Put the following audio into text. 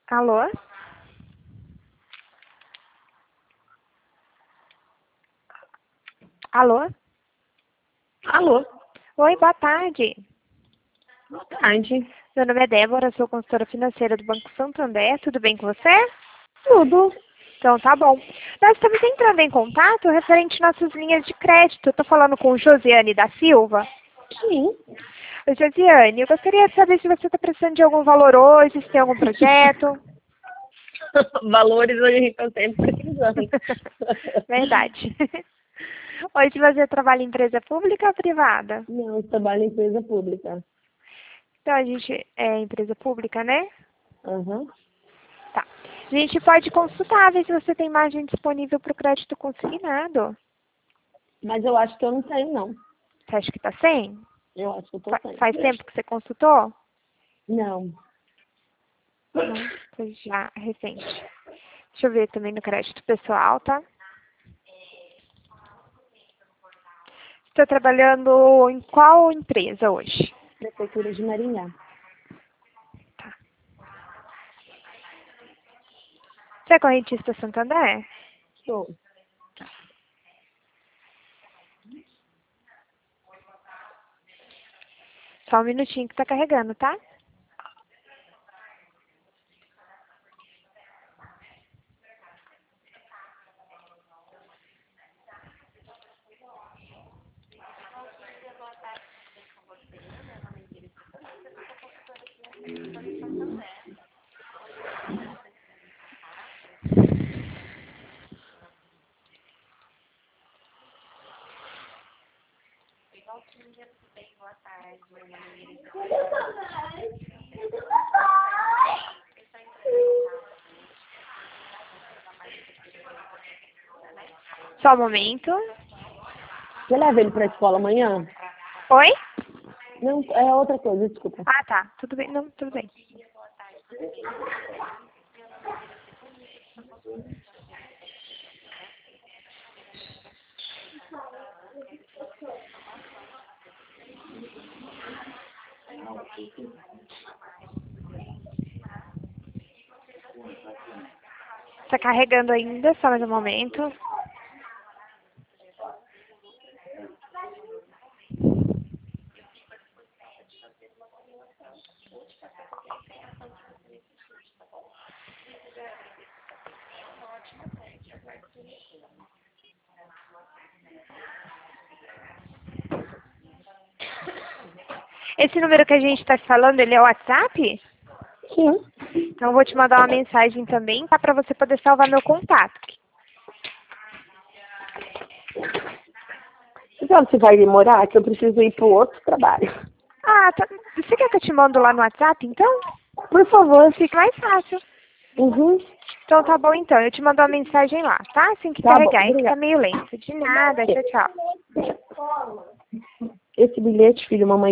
Alô? Alô? Alô, Oi, boa tarde. boa tarde. Meu nome é Débora, sou consultora financeira do Banco Santander. Tudo bem com você? Tudo. Então, tá bom. Nós estamos entrando em contato referente às nossas linhas de crédito. Estou falando com Josiane da Silva. Sim. Oi, Josiane, eu gostaria de saber se você está precisando de algum valor hoje, se tem algum projeto. Valores a gente está sempre precisando. Verdade. Hoje você trabalha em empresa pública ou privada? Não, eu trabalho em empresa pública. Então, a gente é empresa pública, né? Uhum. Tá. A gente pode consultar, ver se você tem margem disponível para o crédito consignado. Mas eu acho que eu não tenho, não. Você acha que está sem? Eu acho que eu tô sem. Faz tempo que você consultou? Não. Não, foi já recente. Deixa eu ver também no crédito pessoal, tá? Estou trabalhando em qual empresa hoje? Prefeitura de Maringá. Tá. Você é correntista Santander? Sou. Só um minutinho que tá carregando, tá? Só um momento. Você leva ele para a escola amanhã? Oi? Não, é outra coisa, desculpa. Ah, tá. Tudo bem. Não, tudo bem. Tá carregando ainda, só mais um momento. Esse número que a gente tá falando, ele é o WhatsApp? Sim. Então eu vou te mandar uma mensagem também, tá? Pra você poder salvar meu contato. Então, você vai demorar que eu preciso ir para o outro trabalho. Ah, tá. Você quer que eu te mando lá no WhatsApp, então? Por favor. Fica mais fácil. Uhum. Então tá bom, então. Eu te mando uma mensagem lá, tá? Assim que Tá bom, carregar. É que tá obrigada. meio lento. De nada. Tchau, tchau. Esse bilhete, filho, mamãe.